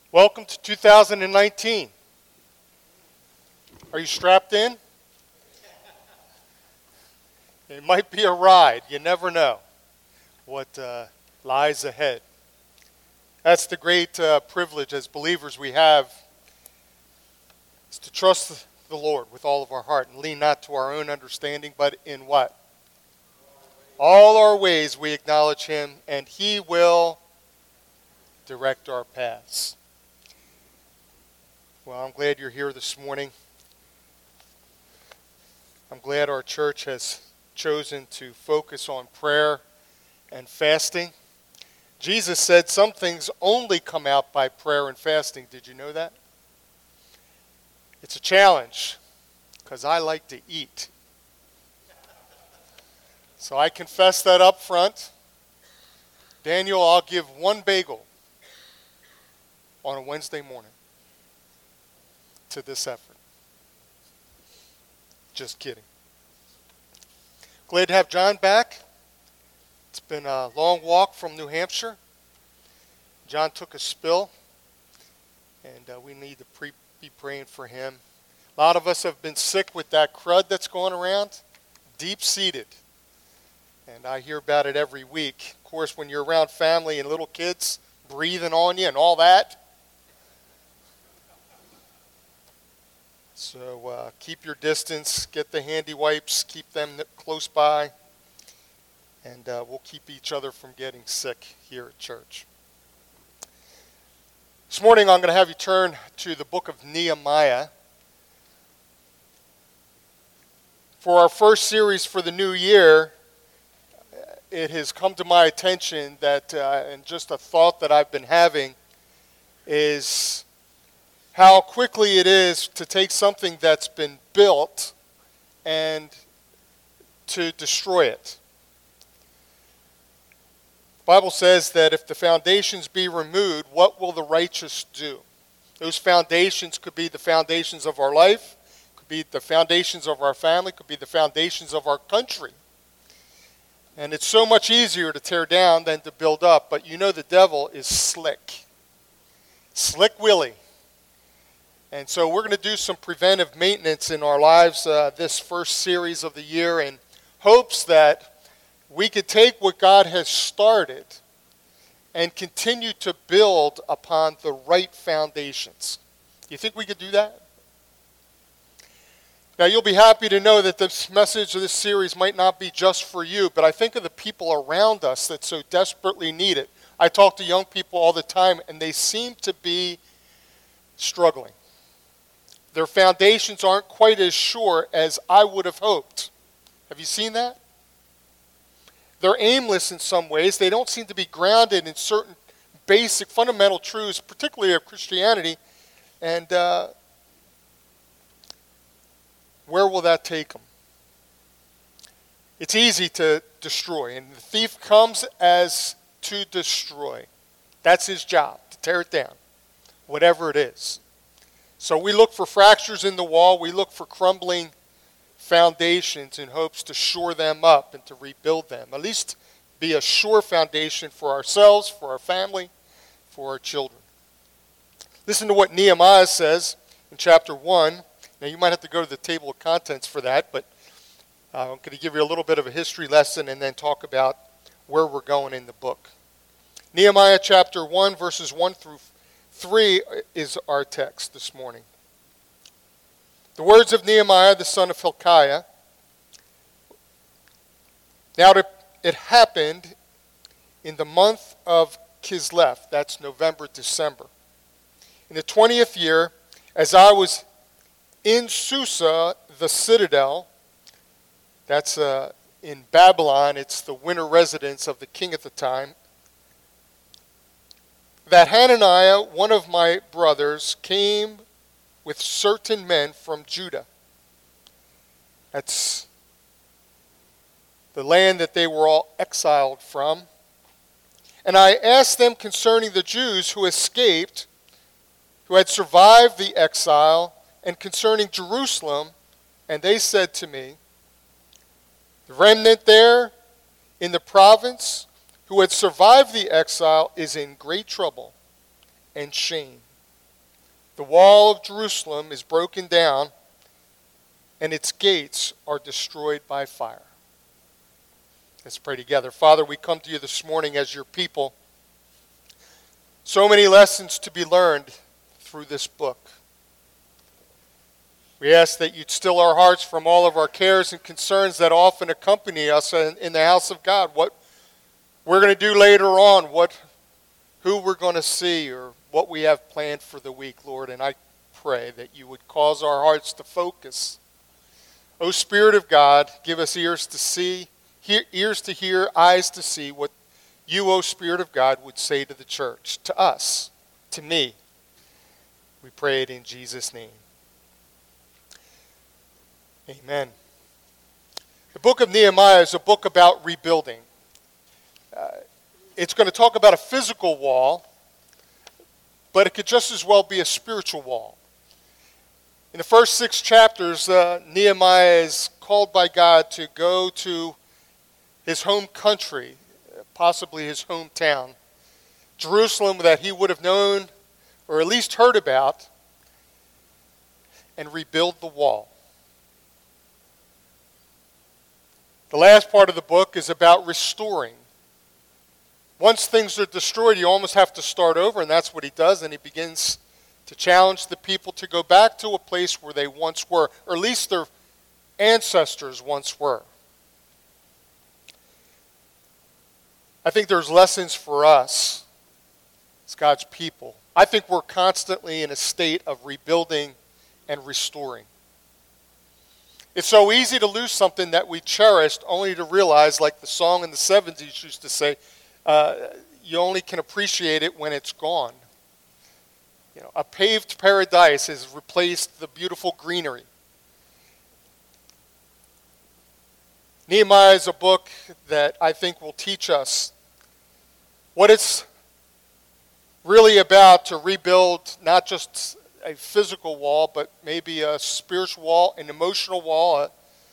Welcome to 2019. Are you strapped in? It might be a ride. You never know what lies ahead. That's the great privilege as believers we have, is to trust the Lord with all of our heart and lean not to our own understanding, but in what? All our ways we acknowledge Him, and He will direct our paths. Well, I'm glad you're here this morning. I'm glad our church has chosen to focus on prayer and fasting. Jesus said some things only come out by prayer and fasting. Did you know that? It's a challenge because I like to eat. So I confess that up front. Daniel, I'll give one bagel on a Wednesday morning to this effort. Just kidding. Glad to have John back. It's been a long walk from New Hampshire. John took a spill, and we need to be praying for him. A lot of us have been sick with that crud that's going around, deep-seated. And I hear about it every week. Of course, when you're around family and little kids breathing on you and all that. So keep your distance, get the handy wipes, keep them close by, and we'll keep each other from getting sick here at church. This morning I'm going to have you turn to the book of Nehemiah. For our first series for the new year, it has come to my attention that, and just a thought that I've been having, is how quickly it is to take something that's been built and to destroy it. The Bible says that if the foundations be removed, what will the righteous do? Those foundations could be the foundations of our life, could be the foundations of our family, could be the foundations of our country. And it's so much easier to tear down than to build up, but you know the devil is slick. Slick Willie. And so we're going to do some preventive maintenance in our lives this first series of the year in hopes that we could take what God has started and continue to build upon the right foundations. Do you think we could do that? Now, you'll be happy to know that this message of this series might not be just for you, but I think of the people around us that so desperately need it. I talk to young people all the time, and they seem to be struggling. Their foundations aren't quite as sure as I would have hoped. Have you seen that? They're aimless in some ways. They don't seem to be grounded in certain basic fundamental truths, particularly of Christianity. And where will that take them? It's easy to destroy, and the thief comes as to destroy. That's his job, to tear it down, whatever it is. So we look for fractures in the wall. We look for crumbling foundations in hopes to shore them up and to rebuild them. At least be a sure foundation for ourselves, for our family, for our children. Listen to what Nehemiah says in chapter 1. Now you might have to go to the table of contents for that, but I'm going to give you a little bit of a history lesson and then talk about where we're going in the book. Nehemiah chapter 1, verses 1 through 3 is our text this morning. The words of Nehemiah, the son of Hilkiah. Now it happened in the month of Kislev, that's November, December. In the 20th year, as I was in Susa, the citadel, that's in Babylon, it's the winter residence of the king at the time, that Hananiah, one of my brothers, came with certain men from Judah. That's the land that they were all exiled from. And I asked them concerning the Jews who escaped, who had survived the exile, and concerning Jerusalem, and they said to me, the remnant there in the province who had survived the exile is in great trouble and shame. The wall of Jerusalem is broken down, and its gates are destroyed by fire. Let's pray together. Father, we come to you this morning as your people. So many lessons to be learned through this book. We ask that you'd still our hearts from all of our cares and concerns that often accompany us in the house of God. What we're going to do later on, who we're going to see, or what we have planned for the week, Lord. And I pray that you would cause our hearts to focus. O Spirit of God, give us ears to see, ears to hear, eyes to see what you, O Spirit of God, would say to the church, to us, to me. We pray it in Jesus' name. Amen. The book of Nehemiah is a book about rebuilding. It's going to talk about a physical wall, but it could just as well be a spiritual wall. In the first 6 chapters, Nehemiah is called by God to go to his home country, possibly his hometown, Jerusalem, that he would have known or at least heard about, and rebuild the wall. The last part of the book is about restoring. Once things are destroyed, you almost have to start over, and that's what he does, and he begins to challenge the people to go back to a place where they once were, or at least their ancestors once were. I think there's lessons for us as God's people. I think we're constantly in a state of rebuilding and restoring. It's so easy to lose something that we cherished only to realize, like the song in the 70s used to say, you only can appreciate it when it's gone. You know, a paved paradise has replaced the beautiful greenery. Nehemiah is a book that I think will teach us what it's really about to rebuild not just a physical wall, but maybe a spiritual wall, an emotional wall.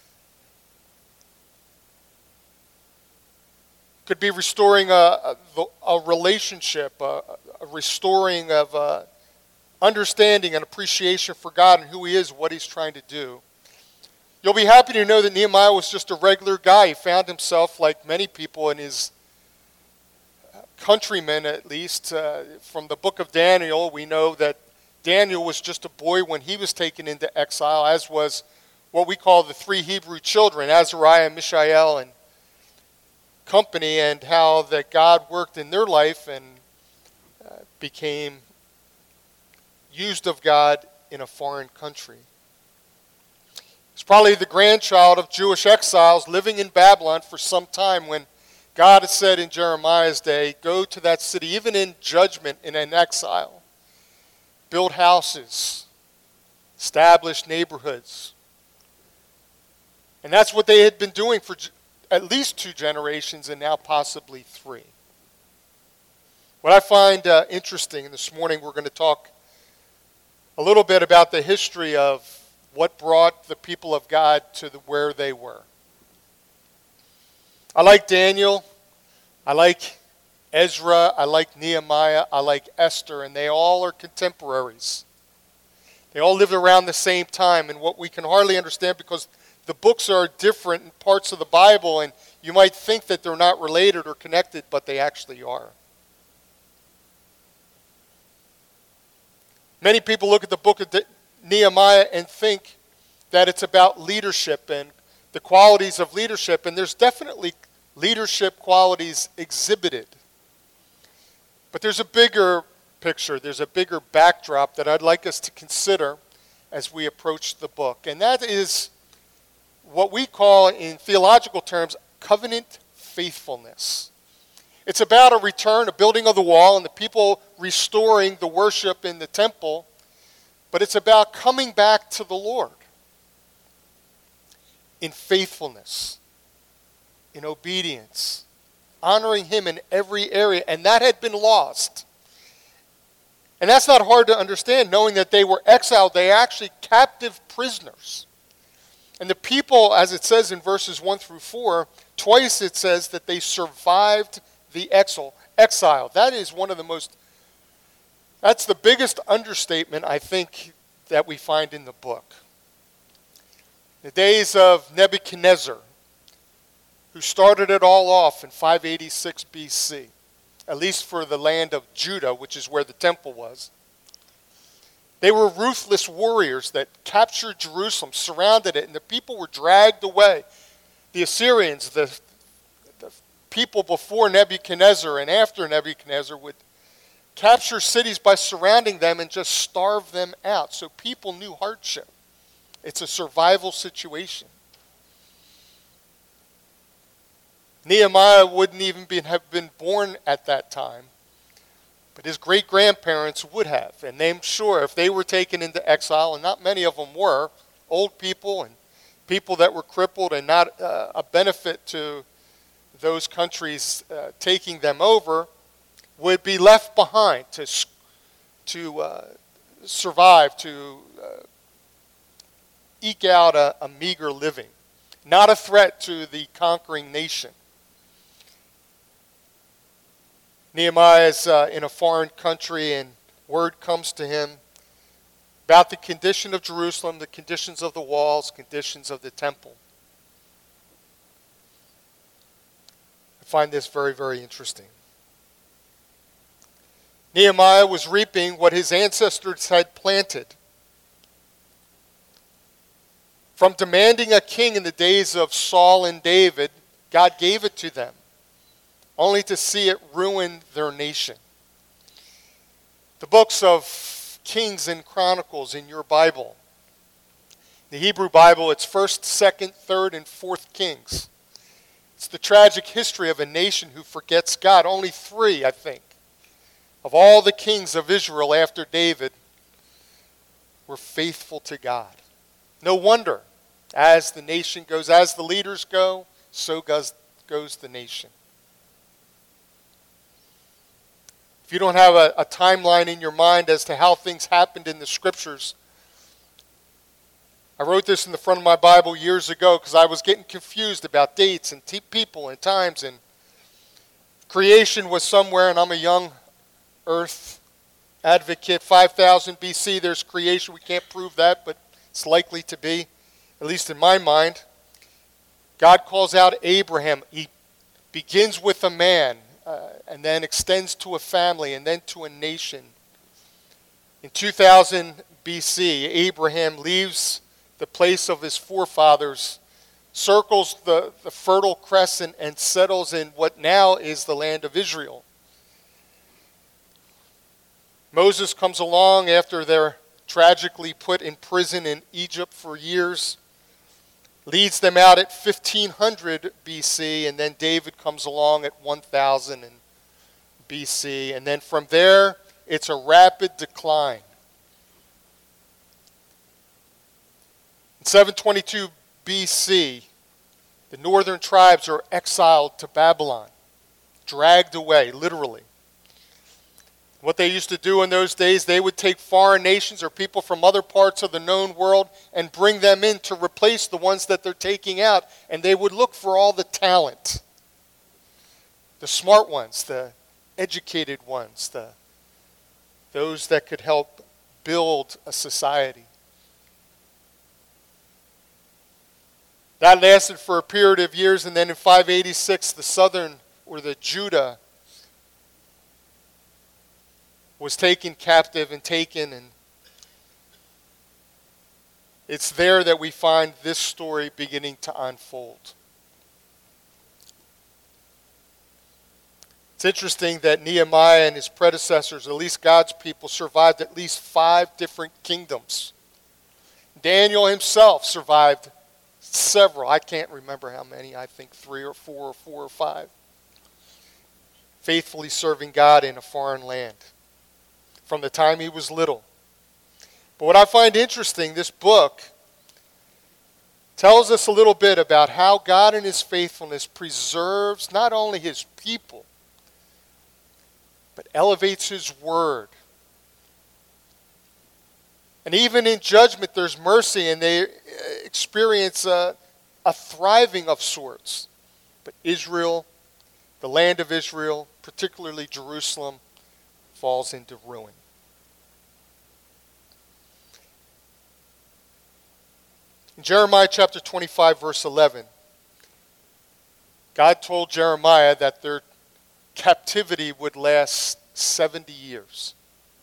Could be restoring a relationship, a restoring of understanding and appreciation for God and who he is, what he's trying to do. You'll be happy to know that Nehemiah was just a regular guy. He found himself, like many people in his countrymen at least, from the book of Daniel, we know that Daniel was just a boy when he was taken into exile, as was what we call the 3 Hebrew children, Azariah, Mishael, and company, and how that God worked in their life and became used of God in a foreign country. He's probably the grandchild of Jewish exiles living in Babylon for some time when God had said in Jeremiah's day, go to that city, even in judgment, in an exile. Build houses, establish neighborhoods. And that's what they had been doing for at least 2 generations and now possibly 3. What I find interesting, and this morning we're going to talk a little bit about the history of what brought the people of God to where they were. I like Daniel, I like Ezra, I like Nehemiah, I like Esther, and they all are contemporaries. They all lived around the same time, and what we can hardly understand because the books are different in parts of the Bible, and you might think that they're not related or connected, but they actually are. Many people look at the book of Nehemiah and think that it's about leadership and the qualities of leadership, and there's definitely leadership qualities exhibited. But there's a bigger picture, there's a bigger backdrop that I'd like us to consider as we approach the book, and that is what we call in theological terms covenant faithfulness. It's about a return, a building of the wall, and the people restoring the worship in the temple, but it's about coming back to the Lord in faithfulness, in obedience, honoring him in every area, and that had been lost. And that's not hard to understand, knowing that they were exiled, they are actually captive prisoners. And the people, as it says in verses 1 through 4, twice it says that they survived the exile. That is one of the most That's the biggest understatement, I think, that we find in the book. The days of Nebuchadnezzar, who started it all off in 586 BC, at least for the land of Judah, which is where the temple was. They were ruthless warriors that captured Jerusalem, surrounded it, and the people were dragged away. The Assyrians, the people before Nebuchadnezzar and after Nebuchadnezzar, would capture cities by surrounding them and just starve them out. So people knew hardship. It's a survival situation. Nehemiah wouldn't even have been born at that time, but his great-grandparents would have. And I'm sure if they were taken into exile, and not many of them were, old people and people that were crippled and not a benefit to those countries taking them over, would be left behind to survive, to eke out a meager living. Not a threat to the conquering nation. Nehemiah is in a foreign country, and word comes to him about the condition of Jerusalem, the conditions of the walls, conditions of the temple. I find this very, very interesting. Nehemiah was reaping what his ancestors had planted. From demanding a king in the days of Saul and David, God gave it to them, only to see it ruin their nation. The books of Kings and Chronicles in your Bible. The Hebrew Bible, it's 1st, 2nd, 3rd, and 4th Kings. It's the tragic history of a nation who forgets God. Only 3, I think, of all the kings of Israel after David were faithful to God. No wonder, as the nation goes, as the leaders go, so goes the nation. If you don't have a timeline in your mind as to how things happened in the Scriptures, I wrote this in the front of my Bible years ago because I was getting confused about dates and people and times, and creation was somewhere, and I'm a young earth advocate. 5000 BC, there's creation. We can't prove that, but it's likely to be, at least in my mind. God calls out Abraham. He begins with a man, and then extends to a family, and then to a nation. In 2000 BC, Abraham leaves the place of his forefathers, circles the Fertile Crescent, and settles in what now is the land of Israel. Moses comes along after they're tragically put in prison in Egypt for years, leads them out at 1500 BC, and then David comes along at 1000 BC, and then from there it's a rapid decline. In 722 BC, the northern tribes are exiled to Babylon, dragged away, literally. What they used to do in those days, they would take foreign nations or people from other parts of the known world and bring them in to replace the ones that they're taking out. And they would look for all the talent, the smart ones, the educated ones, those that could help build a society. That lasted for a period of years, and then in 586, the southern, or the Judah, was taken captive and it's there that we find this story beginning to unfold. It's interesting that Nehemiah and his predecessors, at least God's people, survived at least 5 different kingdoms. Daniel himself survived several. I can't remember how many. I think 3 or 4 or 4 or 5. Faithfully serving God in a foreign land from the time he was little. But what I find interesting, this book tells us a little bit about how God in his faithfulness preserves not only his people, but elevates his word. And even in judgment, there's mercy, and they experience a thriving of sorts. But Israel, the land of Israel, particularly Jerusalem, falls into ruin. In Jeremiah chapter 25, verse 11, God told Jeremiah that their captivity would last 70 years.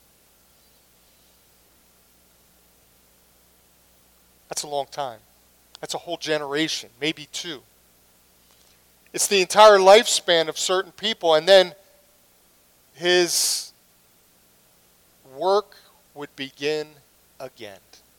That's a long time. That's a whole generation, maybe two. It's the entire lifespan of certain people, and then his work would begin again.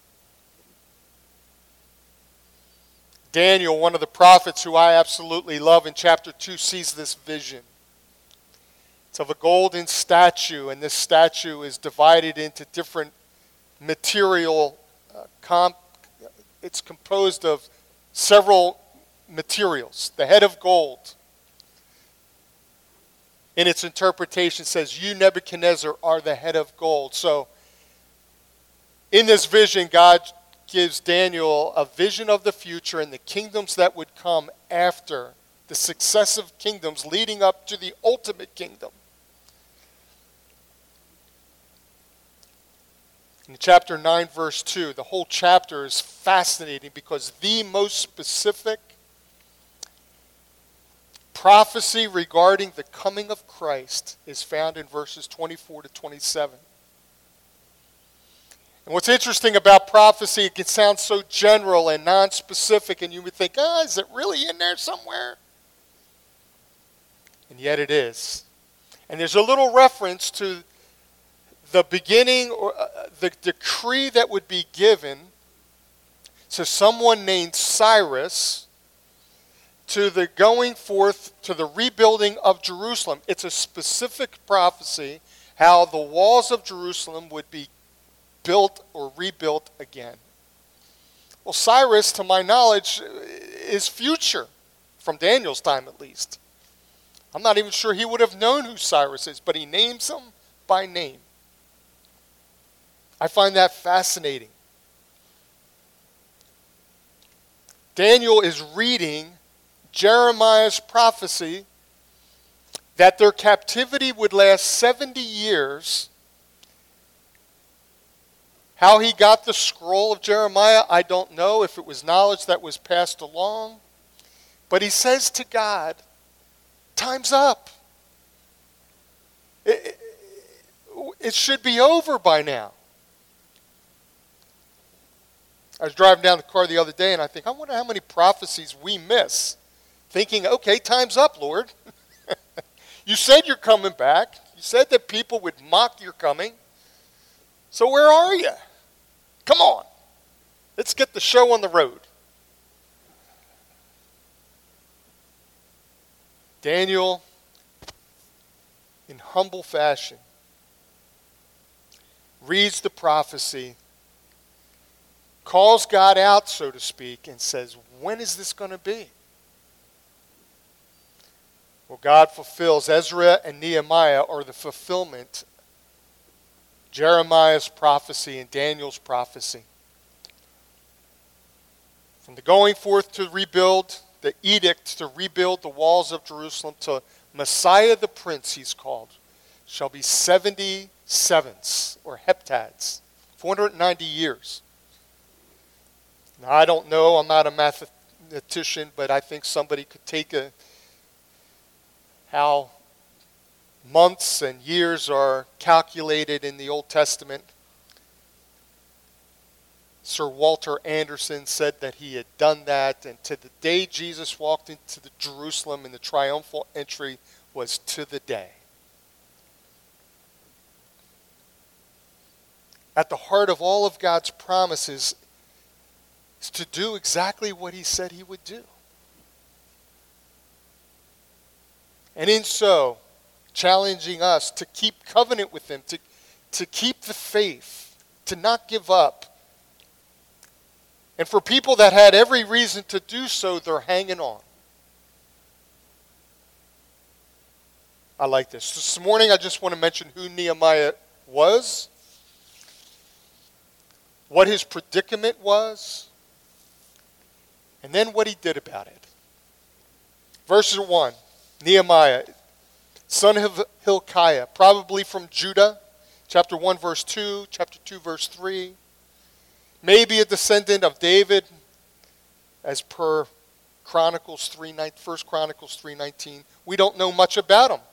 Daniel, one of the prophets who I absolutely love, in chapter 2 sees this vision. It's of a golden statue, and this statue is divided into different material. It's composed of several materials. The head of gold, in its interpretation, says, "You, Nebuchadnezzar, are the head of gold." So, in this vision, God gives Daniel a vision of the future and the kingdoms that would come after, the successive kingdoms leading up to the ultimate kingdom. In chapter 9, verse 2, the whole chapter is fascinating because the most specific prophecy regarding the coming of Christ is found in verses 24 to 27. And what's interesting about prophecy, it can sound so general and non-specific, and you would think, is it really in there somewhere? And yet it is. And there's a little reference to the beginning, or the decree that would be given to someone named Cyrus, to the going forth to the rebuilding of Jerusalem. It's a specific prophecy how the walls of Jerusalem would be built or rebuilt again. Well, Cyrus, to my knowledge, is future, from Daniel's time at least. I'm not even sure he would have known who Cyrus is, but he names him by name. I find that fascinating. Daniel is reading Jeremiah's prophecy that their captivity would last 70 years. How he got the scroll of Jeremiah, I don't know, if it was knowledge that was passed along. But he says to God, time's up. It should be over by now. I was driving down the car the other day and I think, I wonder how many prophecies we miss. Thinking, okay, time's up, Lord. You said you're coming back. You said that people would mock your coming. So where are you? Come on. Let's get the show on the road. Daniel, in humble fashion, reads the prophecy, calls God out, so to speak, and says, when is this going to be? Well, God fulfills. Ezra and Nehemiah are the fulfillment. Jeremiah's prophecy and Daniel's prophecy. From the going forth to rebuild, the edict to rebuild the walls of Jerusalem, to Messiah the Prince, he's called, shall be 77s or heptads, 490 years. Now, I don't know, I'm not a mathematician, but I think somebody could take how months and years are calculated in the Old Testament. Sir Walter Anderson said that he had done that, and to the day Jesus walked into Jerusalem in the triumphal entry was to the day. At the heart of all of God's promises is to do exactly what he said he would do. And in so, challenging us to keep covenant with him, to keep the faith, to not give up. And for people that had every reason to do so, they're hanging on. I like this. This morning I just want to mention who Nehemiah was, what his predicament was, and then what he did about it. Verse 1, Nehemiah, son of Hilkiah, probably from Judah, chapter 1, verse 2, chapter 2, verse 3. Maybe a descendant of David, as per Chronicles 1 Chronicles 3:19. We don't know much about him.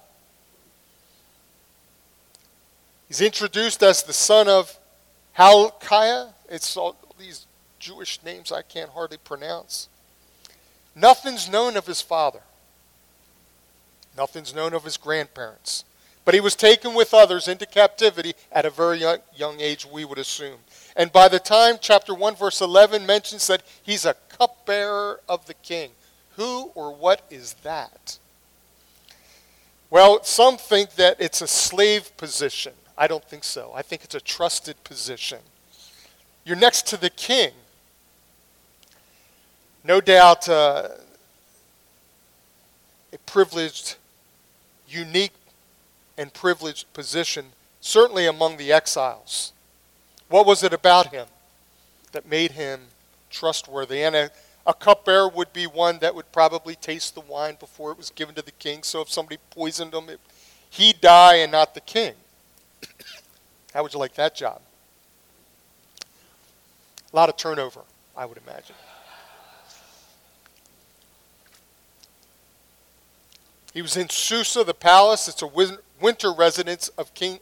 He's introduced as the son of Hilkiah. It's all these Jewish names I can't hardly pronounce. Nothing's known of his father. Nothing's known of his grandparents. But he was taken with others into captivity at a very young age, we would assume. And by the time chapter 1 verse 11 mentions that he's a cupbearer of the king. Who or what is that? Well, some think that it's a slave position. I don't think so. I think it's a trusted position. You're next to the king. No doubt a privileged, unique and privileged position, certainly among the exiles. What was it about him that made him trustworthy? And a cupbearer would be one that would probably taste the wine before it was given to the king. So if somebody poisoned him, he'd die and not the king. How would you like that job? A lot of turnover, I would imagine. He was in Susa, the palace. It's a winter residence of King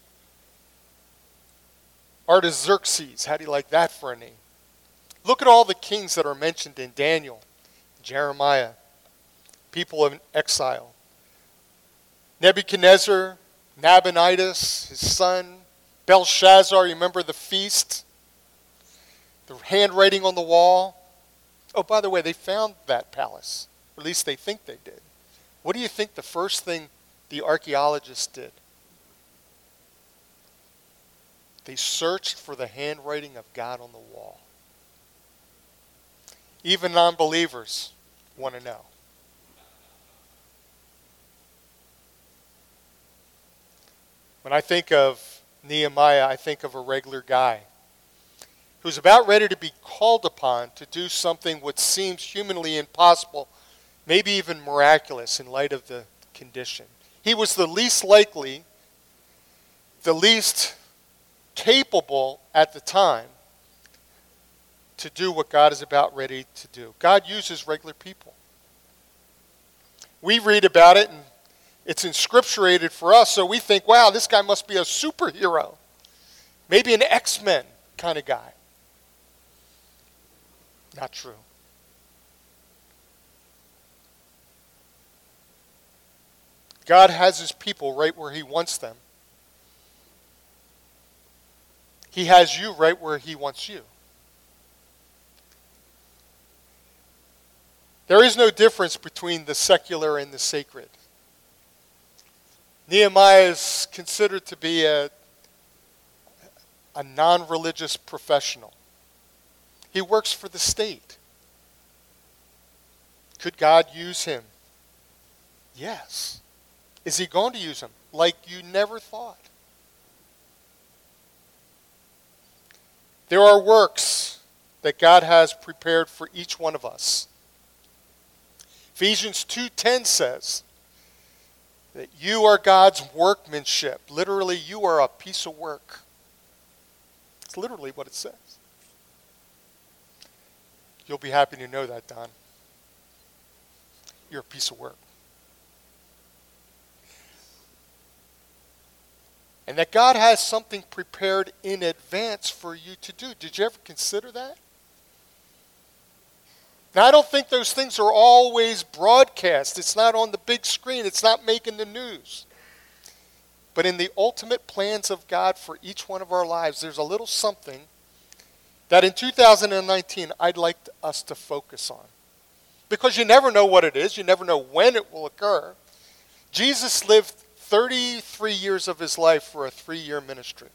Artaxerxes. How do you like that for a name? Look at all the kings that are mentioned in Daniel, Jeremiah, people in exile. Nebuchadnezzar, Nabonidus, his son, Belshazzar, you remember the feast? The handwriting on the wall. Oh, by the way, they found that palace. Or at least they think they did. What do you think the first thing the archaeologists did? They searched for the handwriting of God on the wall. Even non-believers want to know. When I think of Nehemiah, I think of a regular guy who's about ready to be called upon to do something what seems humanly impossible, maybe even miraculous in light of the condition. He was the least likely, the least capable at the time to do what God is about ready to do. God uses regular people. We read about it and it's inscripturated for us, so we think, wow, this guy must be a superhero. Maybe an X-Men kind of guy. Not true. God has his people right where he wants them. He has you right where he wants you. There is no difference between the secular and the sacred. Nehemiah is considered to be a non-religious professional. He works for the state. Could God use him? Yes. Is he going to use him like you never thought? There are works that God has prepared for each one of us. Ephesians 2:10 says that you are God's workmanship. Literally, you are a piece of work. It's literally what it says. You'll be happy to know that, Don. You're a piece of work. And that God has something prepared in advance for you to do. Did you ever consider that? Now, I don't think those things are always broadcast. It's not on the big screen. It's not making the news. But in the ultimate plans of God for each one of our lives, there's a little something that in 2019 I'd like us to focus on. Because you never know what it is. You never know when it will occur. Jesus lived 33 years of his life for a 3-year ministry.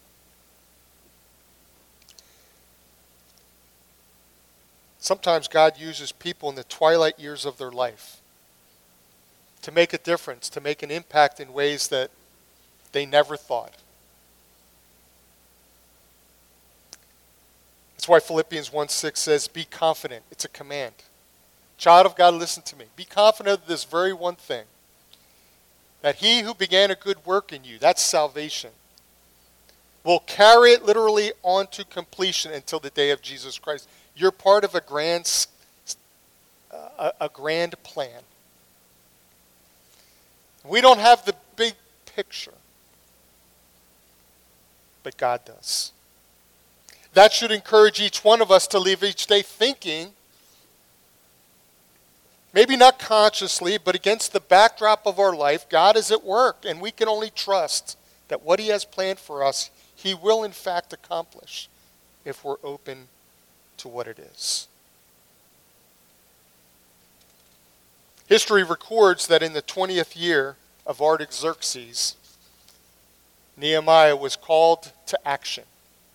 Sometimes God uses people in the twilight years of their life to make a difference, to make an impact in ways that they never thought. That's why Philippians 1:6 says, be confident. It's a command. Child of God, listen to me. Be confident of this very one thing, that he who began a good work in you, that's salvation, will carry it literally on to completion until the day of Jesus Christ. You're part of a grand a grand plan. We don't have the big picture, but God does. That should encourage each one of us to leave each day thinking, maybe not consciously, but against the backdrop of our life, God is at work, and we can only trust that what he has planned for us, he will in fact accomplish if we're open to what it is. History records that in the 20th year of Artaxerxes, Nehemiah was called to action.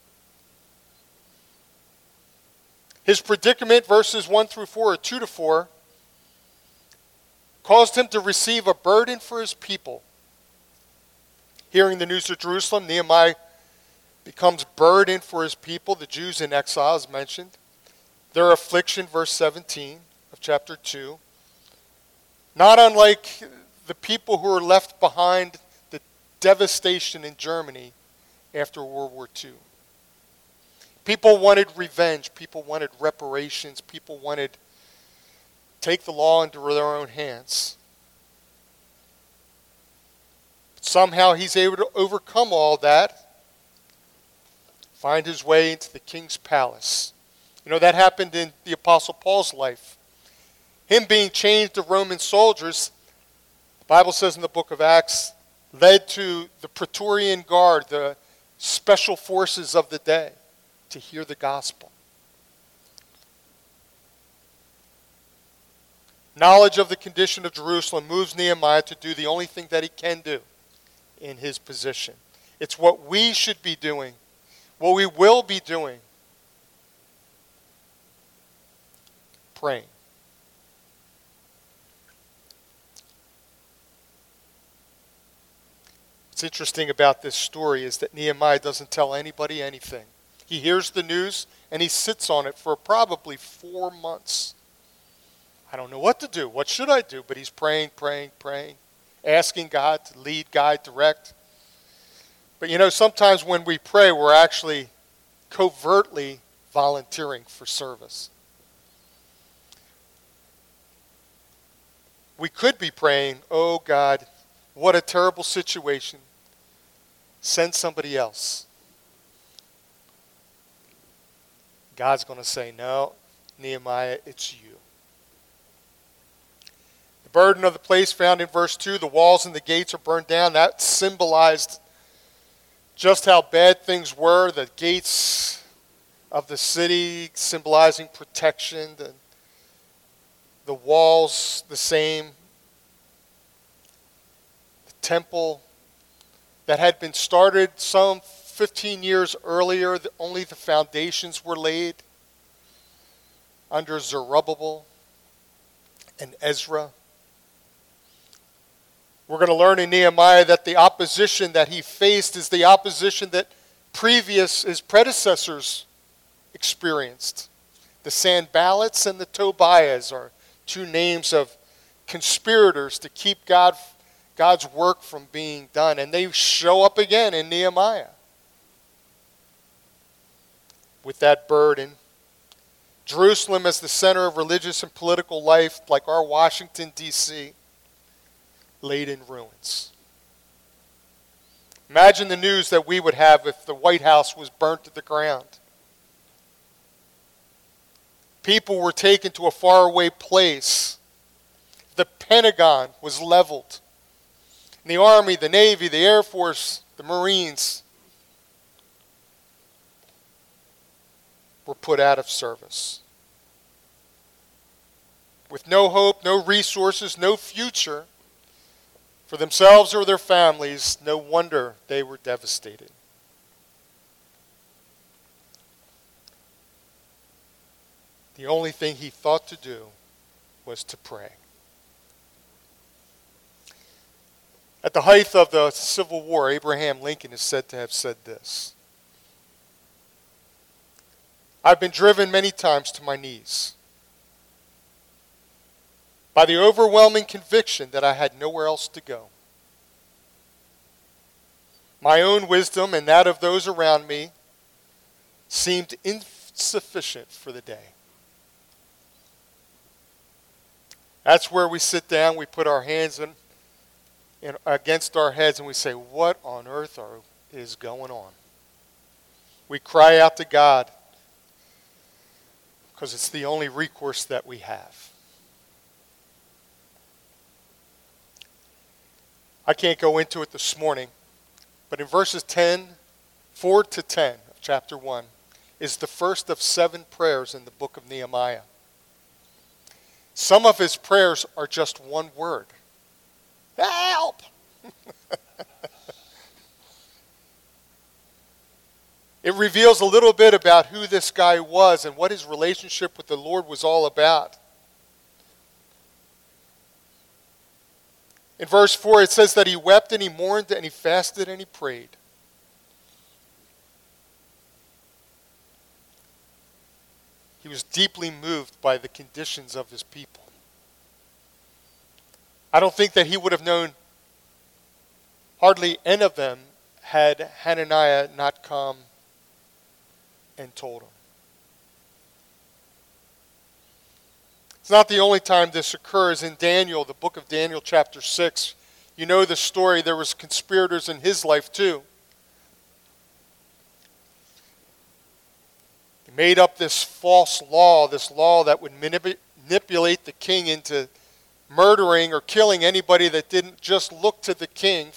His predicament, verses 1 through 4, or 2 to 4, caused him to receive a burden for his people. Hearing the news of Jerusalem, Nehemiah becomes burdened for his people, the Jews in exile, as mentioned. Their affliction, verse 17 of chapter 2. Not unlike the people who were left behind the devastation in Germany after World War II. People wanted revenge. People wanted reparations. People wanted to take the law into their own hands. Somehow he's able to overcome all that, find his way into the king's palace. You know, that happened in the Apostle Paul's life. Him being chained to Roman soldiers, the Bible says in the book of Acts, led to the Praetorian Guard, the special forces of the day, to hear the gospel. Knowledge of the condition of Jerusalem moves Nehemiah to do the only thing that he can do in his position. It's what we should be doing, what we will be doing. Praying. What's interesting about this story is that Nehemiah doesn't tell anybody anything. He hears the news and he sits on it for probably 4 months. I don't know what to do. What should I do? But he's praying, asking God to lead, guide, direct. But you know, sometimes when we pray, we're actually covertly volunteering for service. We could be praying, oh God, what a terrible situation. Send somebody else. God's going to say, no, Nehemiah, it's you. The burden of the place found in verse 2, the walls and the gates are burned down. That symbolized just how bad things were. The gates of the city symbolizing protection. The walls the same. The temple that had been started some 15 years earlier, only the foundations were laid under Zerubbabel and Ezra. We're going to learn in Nehemiah that the opposition that he faced is the opposition that his predecessors experienced. The Sanballats and the Tobiahs are two names of conspirators to keep God's work from being done. And they show up again in Nehemiah with that burden. Jerusalem as the center of religious and political life, like our Washington, D.C., laid in ruins. Imagine the news that we would have if the White House was burnt to the ground. People were taken to a faraway place. The Pentagon was leveled. And the Army, the Navy, the Air Force, the Marines were put out of service. With no hope, no resources, no future for themselves or their families, no wonder they were devastated. The only thing he thought to do was to pray. At the height of the Civil War, Abraham Lincoln is said to have said this: I've been driven many times to my knees by the overwhelming conviction that I had nowhere else to go. My own wisdom and that of those around me seemed insufficient for the day. That's where we sit down, we put our hands in against our heads, and we say, what on earth is going on? We cry out to God because it's the only recourse that we have. I can't go into it this morning, but in verses 4 to 10 of chapter 1 is the first of 7 prayers in the book of Nehemiah. Some of his prayers are just one word. Help! It reveals a little bit about who this guy was and what his relationship with the Lord was all about. In verse 4, it says that he wept and he mourned and he fasted and he prayed. He was deeply moved by the conditions of his people. I don't think that he would have known hardly any of them had Hananiah not come and told him. It's not the only time this occurs. In Daniel, the book of Daniel, chapter 6, you know the story. There was conspirators in his life too. They made up this false law, this law that would manipulate the king into murdering or killing anybody that didn't just look to the king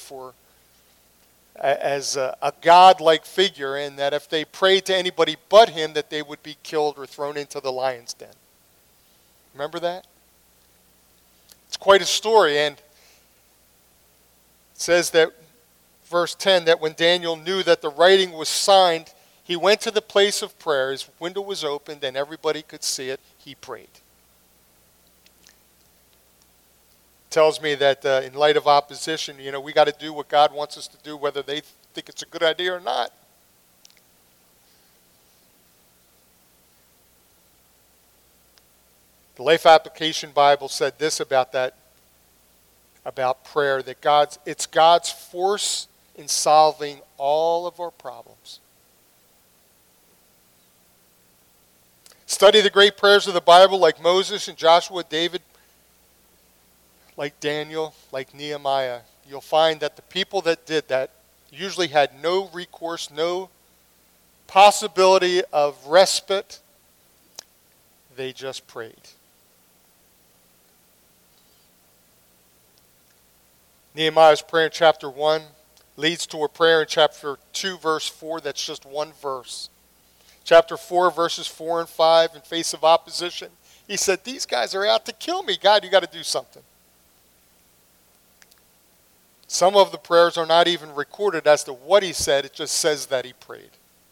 as a god-like figure, and that if they prayed to anybody but him, that they would be killed or thrown into the lion's den. Remember that? It's quite a story, and it says that, verse 10, that when Daniel knew that the writing was signed, he went to the place of prayer. His window was opened and everybody could see it. He prayed. Tells me that in light of opposition, we got to do what God wants us to do, whether they think it's a good idea or not. The Life Application Bible said this about prayer, that it's God's force in solving all of our problems. Study the great prayers of the Bible like Moses and Joshua, David, like Daniel, like Nehemiah. You'll find that the people that did that usually had no recourse, no possibility of respite. They just prayed. Nehemiah's prayer in chapter 1 leads to a prayer in chapter 2, verse 4. That's just one verse. Chapter 4, verses 4 and 5, in face of opposition, he said, these guys are out to kill me. God, you got to do something. Some of the prayers are not even recorded as to what he said. It just says that he prayed.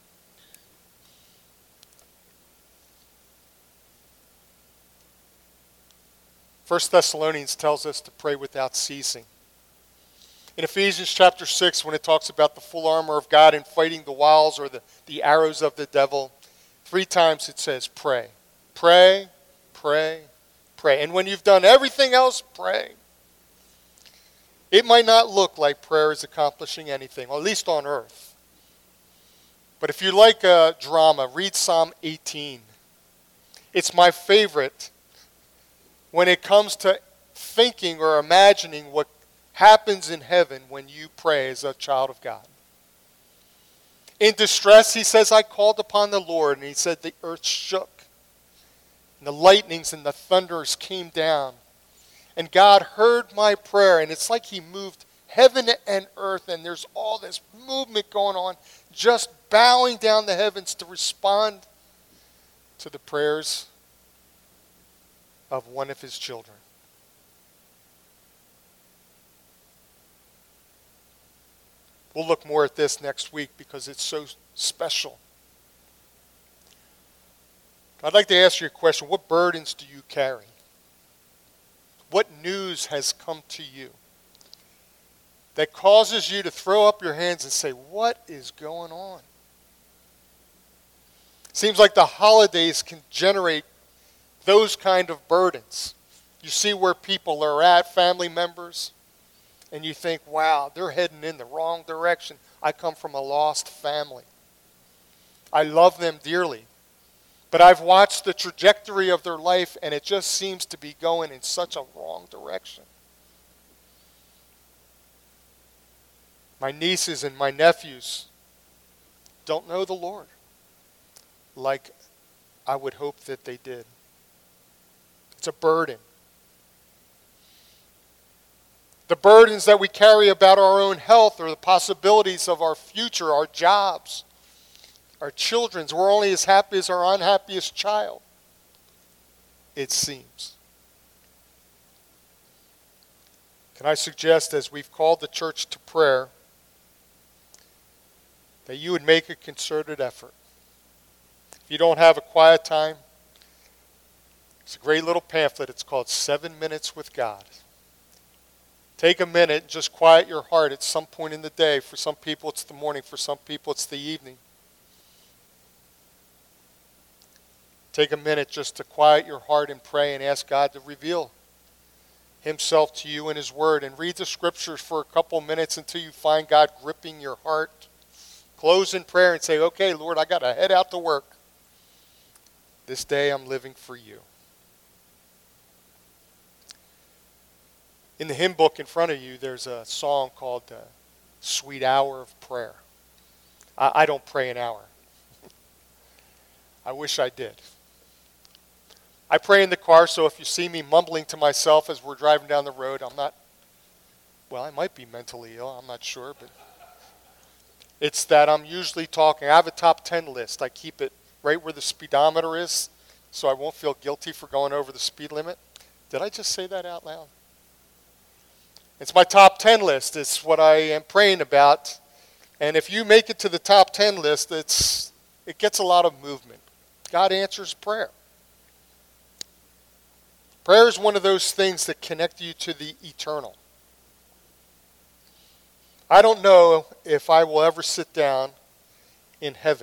First Thessalonians tells us to pray without ceasing. In Ephesians chapter 6, when it talks about the full armor of God and fighting the wiles or the arrows of the devil, 3 times it says pray. Pray, pray, pray. And when you've done everything else, pray. It might not look like prayer is accomplishing anything, or at least on earth. But if you like a drama, read Psalm 18. It's my favorite when it comes to thinking or imagining what happens in heaven when you pray as a child of God. In distress, he says, I called upon the Lord, and he said the earth shook, and the lightnings and the thunders came down. And God heard my prayer, and it's like he moved heaven and earth, and there's all this movement going on, just bowing down the heavens to respond to the prayers of one of his children. We'll look more at this next week because it's so special. I'd like to ask you a question. What burdens do you carry? What news has come to you that causes you to throw up your hands and say, what is going on? Seems like the holidays can generate those kind of burdens. You see where people are at, family members, and you think, wow, they're heading in the wrong direction. I come from a lost family. I love them dearly, But I've watched the trajectory of their life, and it just seems to be going in such a wrong direction. My nieces and my nephews don't know the Lord like I would hope that they did. It's a burden. The burdens that we carry about our own health or the possibilities of our future, our jobs, our children's. We're only as happy as our unhappiest child, it seems. Can I suggest, as we've called the church to prayer, that you would make a concerted effort. If you don't have a quiet time, it's a great little pamphlet. It's called 7 Minutes with God. Take a minute and just quiet your heart at some point in the day. For some people it's the morning, for some people it's the evening. Take a minute just to quiet your heart and pray and ask God to reveal Himself to you in His Word. And read the Scriptures for a couple minutes until you find God gripping your heart. Close in prayer and say, okay, Lord, I got to head out to work. This day I'm living for you. In the hymn book in front of you, there's a song called Sweet Hour of Prayer. I don't pray an hour. I wish I did. I pray in the car, so if you see me mumbling to myself as we're driving down the road, I'm not, well, I might be mentally ill, I'm not sure, but it's that I'm usually talking. I have a top 10 list. I keep it right where the speedometer is, so I won't feel guilty for going over the speed limit. Did I just say that out loud? It's my top 10 list. It's what I am praying about. And if you make it to the top 10 list, it gets a lot of movement. God answers prayer. Prayer is one of those things that connect you to the eternal. I don't know if I will ever sit down in heaven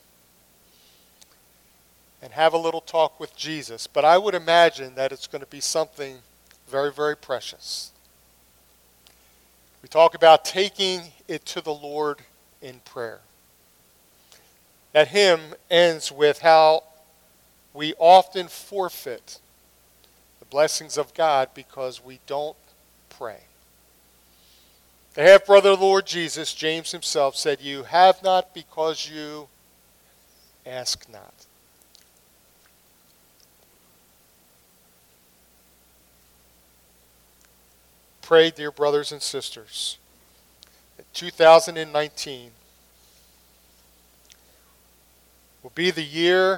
and have a little talk with Jesus, but I would imagine that it's going to be something very, very precious. We talk about taking it to the Lord in prayer. That hymn ends with how we often forfeit the blessings of God because we don't pray. The half-brother of the Lord Jesus, James himself, said, you have not because you ask not. Pray, dear brothers and sisters, that 2019 will be the year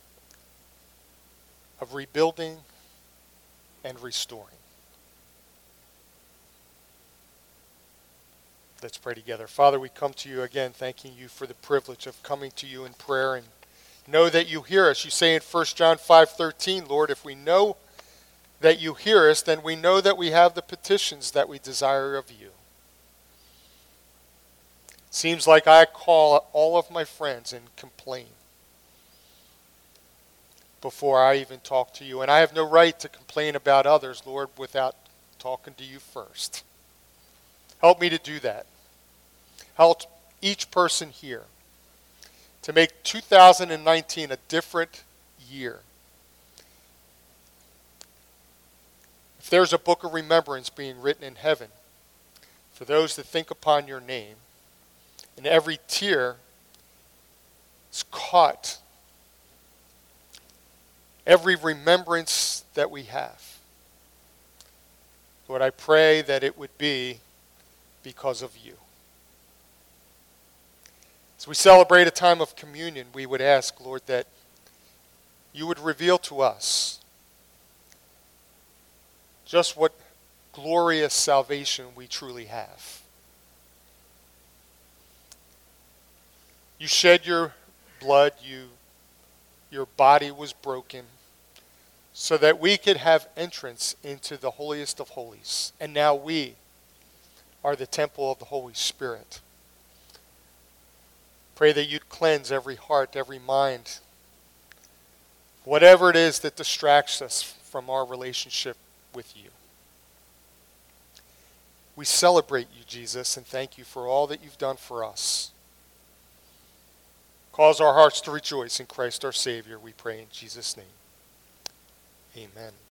of rebuilding and restoring. Let's pray together. Father, we come to you again, thanking you for the privilege of coming to you in prayer and know that you hear us. You say in 1 John 5:13, Lord, if we know that you hear us, then we know that we have the petitions that we desire of you. It seems like I call all of my friends and complain before I even talk to you. And I have no right to complain about others, Lord, without talking to you first. Help me to do that. Help each person here to make 2019 a different year. If there's a book of remembrance being written in heaven for those that think upon your name, and every tear is caught, every remembrance that we have, Lord, I pray that it would be because of you. As we celebrate a time of communion, we would ask, Lord, that you would reveal to us just what glorious salvation we truly have. You shed your blood, your body was broken, so that we could have entrance into the holiest of holies. And now we are the temple of the Holy Spirit. Pray that you'd cleanse every heart, every mind, whatever it is that distracts us from our relationship with you. We celebrate you, Jesus, and thank you for all that you've done for us. Cause our hearts to rejoice in Christ our Savior, we pray in Jesus' name. Amen.